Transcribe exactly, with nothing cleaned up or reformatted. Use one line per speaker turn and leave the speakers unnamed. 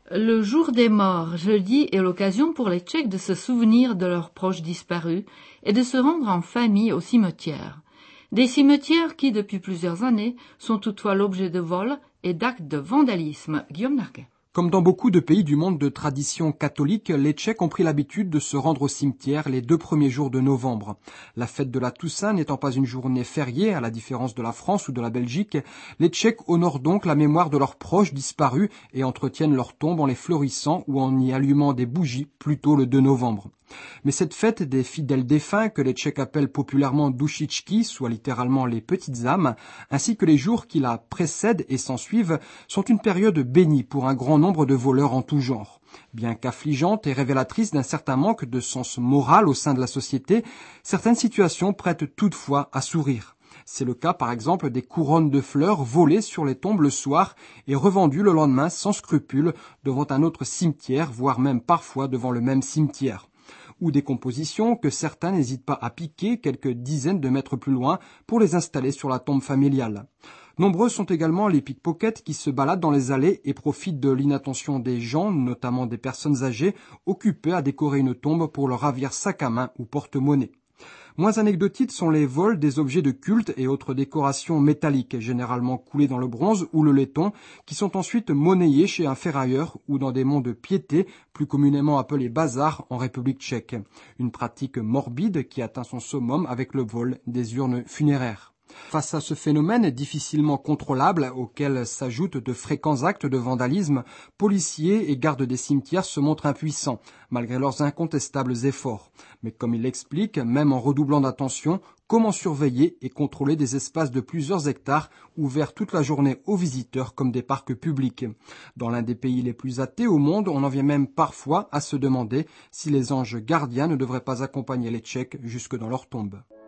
Le jour des morts, jeudi, est l'occasion pour les Tchèques de se souvenir de leurs proches disparus et de se rendre en famille au cimetière. Des cimetières qui, depuis plusieurs années, sont toutefois l'objet de vols et d'actes de vandalisme. Guillaume Narguet.
Comme dans beaucoup de pays du monde de tradition catholique, les Tchèques ont pris l'habitude de se rendre au cimetière les deux premiers jours de novembre. La fête de la Toussaint n'étant pas une journée fériée, à la différence de la France ou de la Belgique, les Tchèques honorent donc la mémoire de leurs proches disparus et entretiennent leurs tombes en les fleurissant ou en y allumant des bougies, plutôt le deux novembre. Mais cette fête des fidèles défunts, que les Tchèques appellent populairement Dušičky, soit littéralement les petites âmes, ainsi que les jours qui la précèdent et s'ensuivent, sont une période bénie pour un grand nombre de voleurs en tout genre. Bien qu'affligeante et révélatrice d'un certain manque de sens moral au sein de la société, certaines situations prêtent toutefois à sourire. C'est le cas par exemple des couronnes de fleurs volées sur les tombes le soir et revendues le lendemain sans scrupule devant un autre cimetière, voire même parfois devant le même cimetière. Ou des compositions que certains n'hésitent pas à piquer quelques dizaines de mètres plus loin pour les installer sur la tombe familiale. Nombreux sont également les pickpockets qui se baladent dans les allées et profitent de l'inattention des gens, notamment des personnes âgées, occupées à décorer une tombe pour leur ravir sac à main ou porte-monnaie. Moins anecdotiques sont les vols des objets de culte et autres décorations métalliques, généralement coulées dans le bronze ou le laiton, qui sont ensuite monnayés chez un ferrailleur ou dans des monts de piété, plus communément appelés bazars en République tchèque. Une pratique morbide qui atteint son summum avec le vol des urnes funéraires. Face à ce phénomène difficilement contrôlable, auquel s'ajoutent de fréquents actes de vandalisme, policiers et gardes des cimetières se montrent impuissants, malgré leurs incontestables efforts. Mais comme il l'explique, même en redoublant d'attention, comment surveiller et contrôler des espaces de plusieurs hectares ouverts toute la journée aux visiteurs comme des parcs publics? Dans l'un des pays les plus athées au monde, on en vient même parfois à se demander si les anges gardiens ne devraient pas accompagner les Tchèques jusque dans leur tombe.